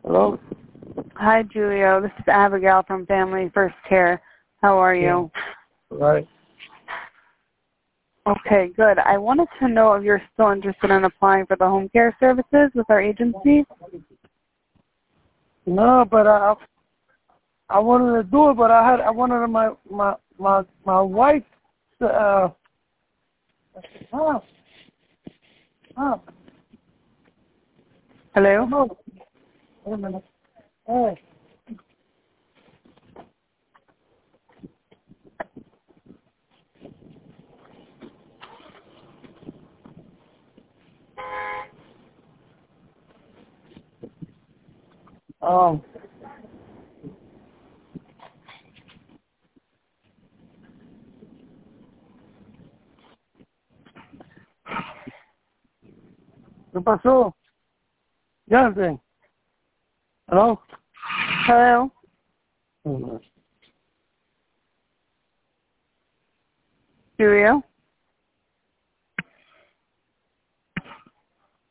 Hello? Hi, Julio. This is Abigail from Family First Care. How are you? Right. Okay, good. I wanted to know if you're still interested in applying for the home care services with our agency. No, but I wanted to do it, but I wanted my wife to Hello? no. Wait a minute. Hey. ¿Qué pasó? Jonathan. Hello? Hello? Julio?